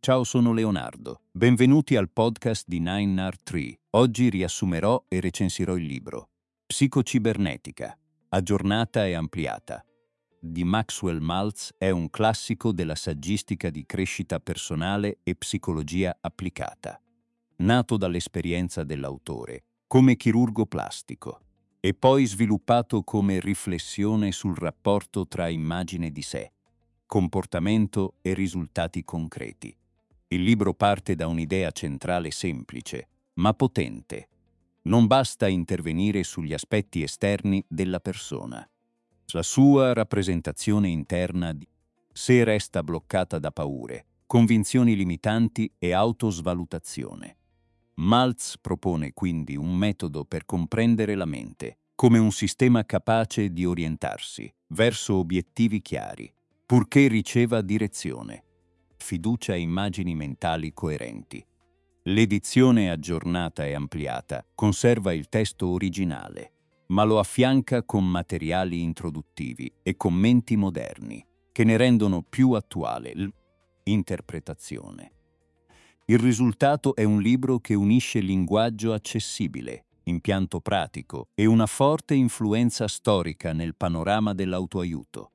Ciao, sono Leonardo. Benvenuti al podcast di 9R3. Oggi riassumerò e recensirò il libro Psicocibernetica, aggiornata e ampliata. Di Maxwell Maltz è un classico della saggistica di crescita personale e psicologia applicata. Nato dall'esperienza dell'autore come chirurgo plastico e poi sviluppato come riflessione sul rapporto tra immagine di sé, comportamento e risultati concreti. Il libro parte da un'idea centrale semplice, ma potente. Non basta intervenire sugli aspetti esterni della persona. La sua rappresentazione interna di sé resta bloccata da paure, convinzioni limitanti e autosvalutazione. Maltz propone quindi un metodo per comprendere la mente, come un sistema capace di orientarsi verso obiettivi chiari, purché riceva direzione, fiducia e immagini mentali coerenti. L'edizione aggiornata e ampliata conserva il testo originale, ma lo affianca con materiali introduttivi e commenti moderni, che ne rendono più attuale l'interpretazione. Il risultato è un libro che unisce linguaggio accessibile, impianto pratico e una forte influenza storica nel panorama dell'autoaiuto.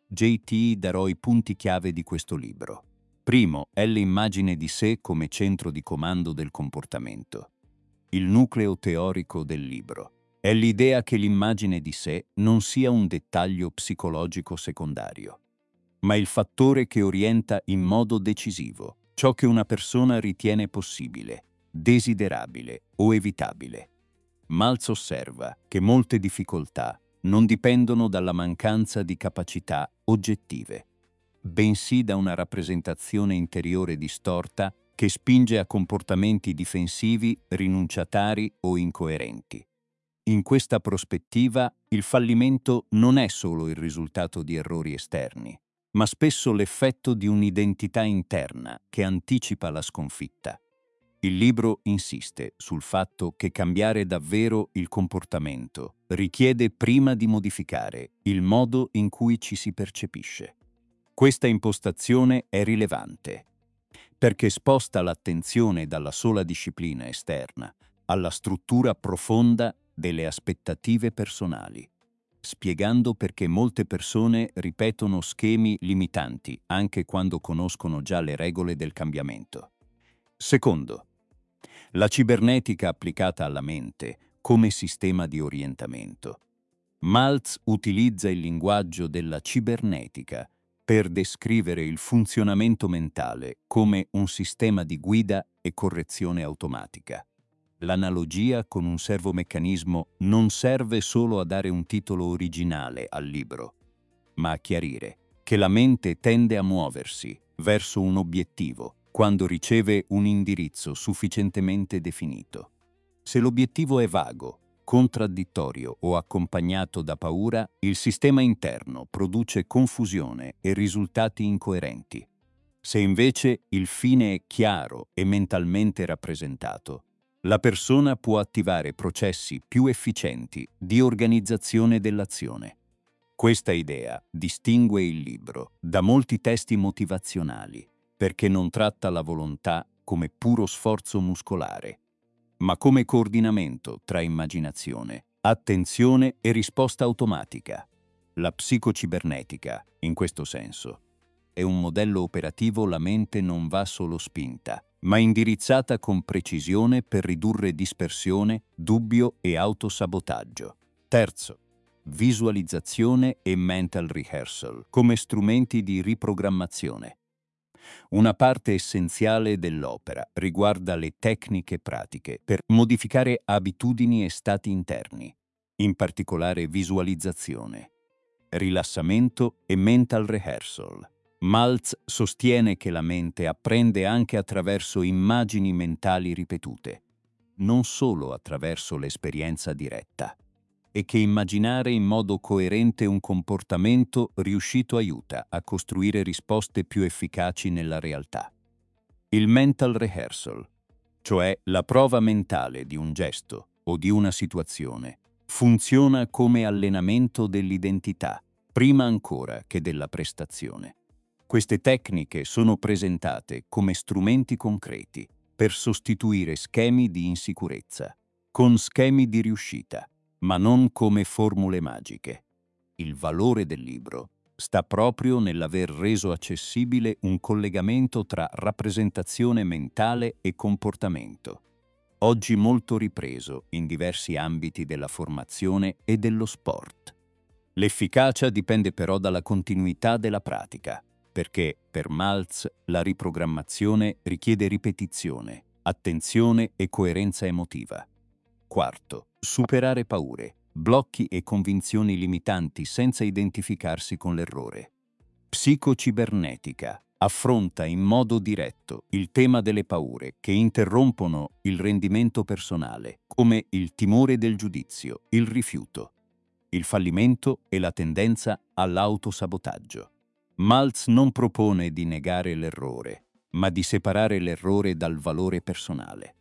JT darò i punti chiave di questo libro. Primo è l'immagine di sé come centro di comando del comportamento. Il nucleo teorico del libro è l'idea che l'immagine di sé non sia un dettaglio psicologico secondario, ma il fattore che orienta in modo decisivo ciò che una persona ritiene possibile, desiderabile o evitabile. Maltz osserva che molte difficoltà non dipendono dalla mancanza di capacità oggettive, bensì da una rappresentazione interiore distorta che spinge a comportamenti difensivi, rinunciatari o incoerenti. In questa prospettiva, il fallimento non è solo il risultato di errori esterni, ma spesso l'effetto di un'identità interna che anticipa la sconfitta. Il libro insiste sul fatto che cambiare davvero il comportamento richiede prima di modificare il modo in cui ci si percepisce. Questa impostazione è rilevante, perché sposta l'attenzione dalla sola disciplina esterna alla struttura profonda delle aspettative personali, spiegando perché molte persone ripetono schemi limitanti anche quando conoscono già le regole del cambiamento. Secondo, la cibernetica applicata alla mente come sistema di orientamento. Maltz utilizza il linguaggio della cibernetica per descrivere il funzionamento mentale come un sistema di guida e correzione automatica. L'analogia con un servomeccanismo non serve solo a dare un titolo originale al libro, ma a chiarire che la mente tende a muoversi verso un obiettivo quando riceve un indirizzo sufficientemente definito. Se l'obiettivo è vago, contraddittorio o accompagnato da paura, il sistema interno produce confusione e risultati incoerenti. Se invece il fine è chiaro e mentalmente rappresentato, la persona può attivare processi più efficienti di organizzazione dell'azione. Questa idea distingue il libro da molti testi motivazionali, perché non tratta la volontà come puro sforzo muscolare, ma come coordinamento tra immaginazione, attenzione e risposta automatica. La psicocibernetica, in questo senso, è un modello operativo. La mente non va solo spinta, ma indirizzata con precisione per ridurre dispersione, dubbio e autosabotaggio. Terzo, visualizzazione e mental rehearsal come strumenti di riprogrammazione. Una parte essenziale dell'opera riguarda le tecniche pratiche per modificare abitudini e stati interni, in particolare visualizzazione, rilassamento e mental rehearsal. Maltz sostiene che la mente apprende anche attraverso immagini mentali ripetute, non solo attraverso l'esperienza diretta, e che immaginare in modo coerente un comportamento riuscito aiuta a costruire risposte più efficaci nella realtà. Il mental rehearsal, cioè la prova mentale di un gesto o di una situazione, funziona come allenamento dell'identità, prima ancora che della prestazione. Queste tecniche sono presentate come strumenti concreti per sostituire schemi di insicurezza con schemi di riuscita, ma non come formule magiche. Il valore del libro sta proprio nell'aver reso accessibile un collegamento tra rappresentazione mentale e comportamento, oggi molto ripreso in diversi ambiti della formazione e dello sport. L'efficacia dipende però dalla continuità della pratica, perché per Maltz la riprogrammazione richiede ripetizione, attenzione e coerenza emotiva. Quarto, superare paure, blocchi e convinzioni limitanti senza identificarsi con l'errore. Psicocibernetica affronta in modo diretto il tema delle paure che interrompono il rendimento personale, come il timore del giudizio, il rifiuto, il fallimento e la tendenza all'autosabotaggio. Maltz non propone di negare l'errore, ma di separare l'errore dal valore personale.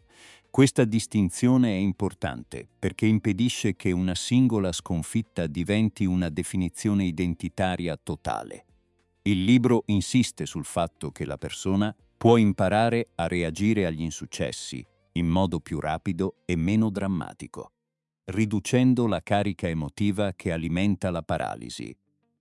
Questa distinzione è importante perché impedisce che una singola sconfitta diventi una definizione identitaria totale. Il libro insiste sul fatto che la persona può imparare a reagire agli insuccessi in modo più rapido e meno drammatico, riducendo la carica emotiva che alimenta la paralisi.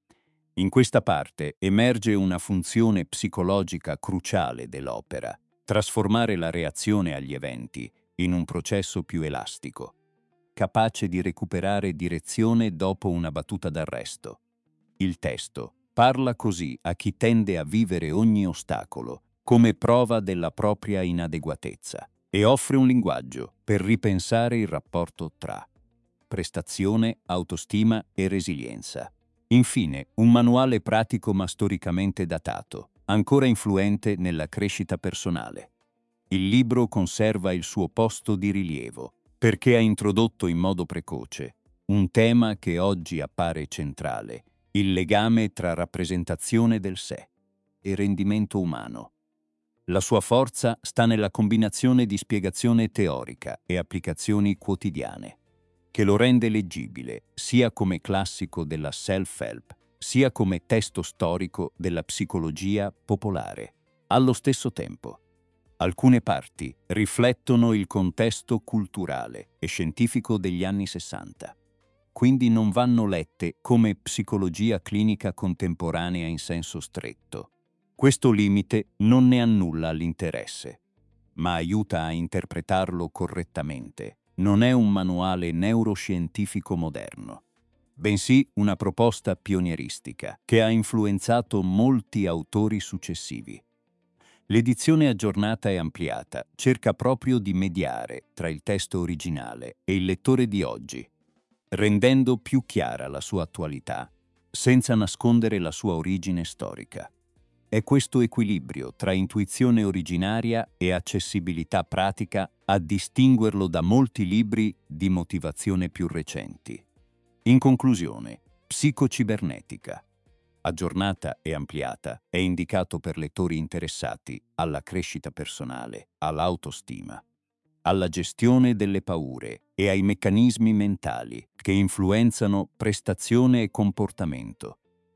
In questa parte emerge una funzione psicologica cruciale dell'opera: trasformare la reazione agli eventi in un processo più elastico, capace di recuperare direzione dopo una battuta d'arresto. Il testo parla così a chi tende a vivere ogni ostacolo come prova della propria inadeguatezza e offre un linguaggio per ripensare il rapporto tra prestazione, autostima e resilienza. Infine, un manuale pratico ma storicamente datato, ancora influente nella crescita personale. Il libro conserva il suo posto di rilievo perché ha introdotto in modo precoce un tema che oggi appare centrale: il legame tra rappresentazione del sé e rendimento umano. La sua forza sta nella combinazione di spiegazione teorica e applicazioni quotidiane, che lo rende leggibile sia come classico della self-help, sia come testo storico della psicologia popolare. Allo stesso tempo, alcune parti riflettono il contesto culturale e scientifico degli anni 60, quindi non vanno lette come psicologia clinica contemporanea in senso stretto. Questo limite non ne annulla l'interesse, ma aiuta a interpretarlo correttamente. Non è un manuale neuroscientifico moderno, bensì una proposta pionieristica che ha influenzato molti autori successivi. L'edizione aggiornata e ampliata cerca proprio di mediare tra il testo originale e il lettore di oggi, rendendo più chiara la sua attualità, senza nascondere la sua origine storica. È questo equilibrio tra intuizione originaria e accessibilità pratica a distinguerlo da molti libri di motivazione più recenti. In conclusione, Psicocibernetica, aggiornata e ampliata, è indicato per lettori interessati alla crescita personale, all'autostima, alla gestione delle paure e ai meccanismi mentali che influenzano prestazione e comportamento.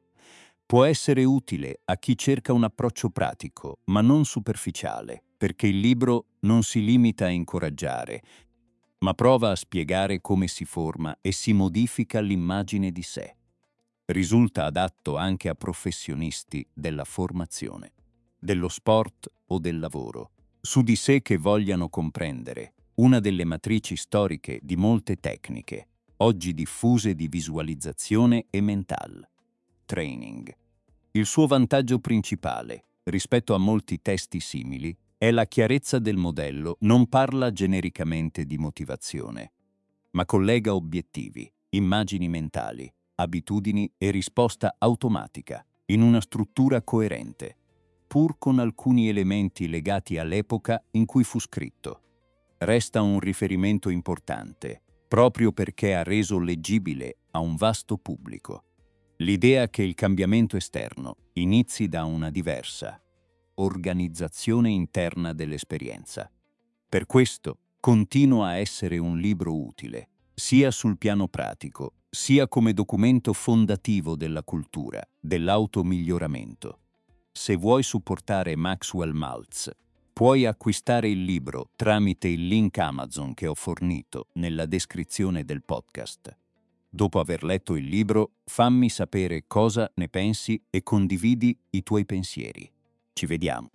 Può essere utile a chi cerca un approccio pratico, ma non superficiale, perché il libro non si limita a incoraggiare, ma prova a spiegare come si forma e si modifica l'immagine di sé. Risulta adatto anche a professionisti della formazione, dello sport o del lavoro, su di sé che vogliano comprendere una delle matrici storiche di molte tecniche, oggi diffuse di visualizzazione e mental training. Il suo vantaggio principale, rispetto a molti testi simili, è la chiarezza del modello. Non parla genericamente di motivazione, ma collega obiettivi, immagini mentali, abitudini e risposta automatica in una struttura coerente, pur con alcuni elementi legati all'epoca in cui fu scritto. Resta un riferimento importante, proprio perché ha reso leggibile a un vasto pubblico l'idea che il cambiamento esterno inizi da una diversa organizzazione interna dell'esperienza. Per questo continua a essere un libro utile, sia sul piano pratico, sia come documento fondativo della cultura, dell'automiglioramento. Se vuoi supportare Maxwell Maltz, puoi acquistare il libro tramite il link Amazon che ho fornito nella descrizione del podcast. Dopo aver letto il libro, fammi sapere cosa ne pensi e condividi i tuoi pensieri. Ci vediamo.